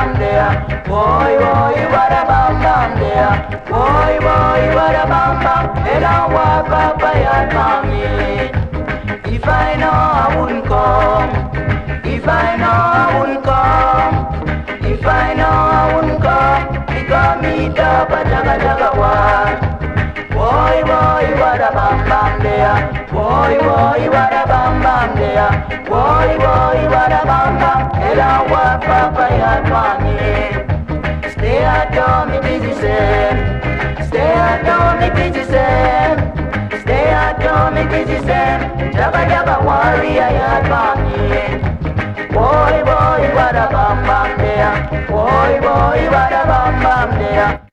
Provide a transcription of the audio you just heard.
bam there. Boy, boy, what a bam bam there. Boy, boy, what a bam bam. And I walk up by your mommy. If I know I wouldn't come. If I know I wouldn't come. If I know I wouldn't come. We gon' meet up a jaga jaga one. Boy, boy, what a bam bam there. Boy, boy, what a bam bam there. Boy, boy, what a bam bam. And I walk up by your mommy. Stay at home, me busy Sam. Stay at home, me busy Sam. Stay at home, me busy Sam. Jabba jabba warrior, your mommy. Boy, boy, what a bam bam there. Boy, boy, what a bam bam there.